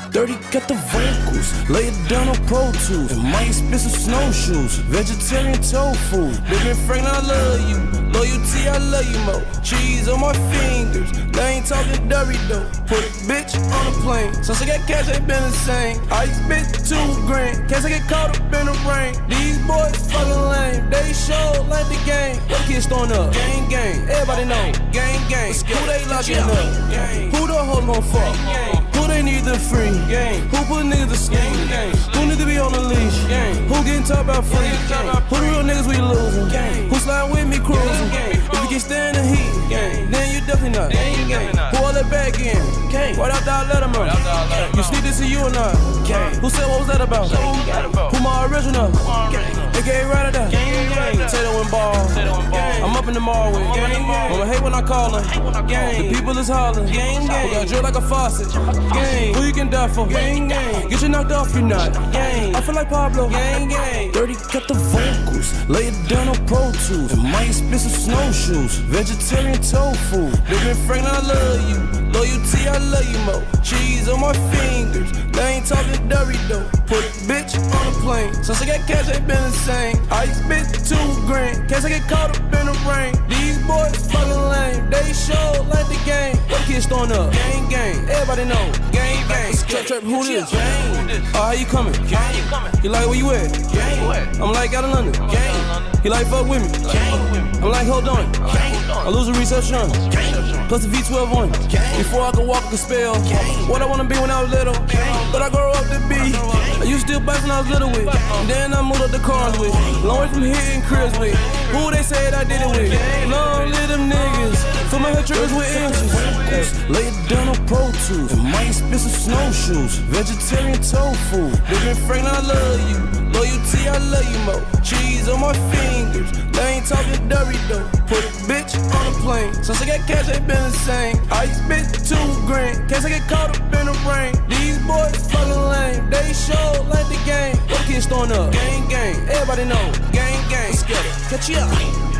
30 got the vocals, lay it down on Pro Tools. And might spit some snowshoes, vegetarian tofu. Baby Frank, I love you. Loyalty, I love you more. Cheese on my fingers, they ain't talking dirty though. Put a bitch on a plane, since I got cash, ain't been the same. I spit 2 grand, case I get caught up in the rain. These boys fucking lame, they show like the game. What kids throwing up? Gang, gang, everybody know. Gang, gang, who they locking up? Who the hoes gon' fuck? Who they need to free? Who put niggas to sleep? Who need to be on the leash? Who getting talked about free? Who the real niggas we losing? Who sliding with me cruising? If you can stand the heat, then you definitely not. Who all that back in? Right after I let 'em up. You sneak to see you or not? Who said what was that about? Who my original? They gave right at that. Tato and Ball. I'm up in the mall with. I'ma hate when I call them. The people is hollering. Who got drilled like a faucet? Who you can die for? Get you knocked off, you not. I feel like Pablo. 30 got the vocals, lay it down on Pro Tools. And might spit some snowshoes, vegetarian tofu. Baby Frank, I love you. Loyalty, I love you more. Cheese on my fingers, they ain't talking dirty though. Put a bitch on a plane, since I got cash, ain't been the same. I spit 2 grand, case I get caught up in the rain. These boys fucking lame, they show like the game. What kids throwing up? Gang, gang, everybody know. Gang, gang, trap, who this? Oh, how you coming? You like where you at? I'm like out of London. You like fuck with me? I'm like hold on. I lose a reception. Plus the V12 on. Before I could walk, I could spell. What I wanna be when I was little. But I grow up to be. I used to still bike when I was little with. And then I moved up the cars with. Long way from here in Chris with. Who they said I did it with? Long live them niggas. Fill my head triggers with inches. Lay it down on Pro Tools. And might spit some snowshoes. Vegetarian tofu. Baby Frank, I love you. Loyalty, I love you more. Cheese on my fingers, they ain't talking dirty though. Put a bitch on a plane, since I got cash, ain't been the same. I spit 2 grand, case I get caught up in the rain. These boys fucking lame, they show like the game. What kids throwing up? Gang, gang, everybody know. Gang, gang, catch you up.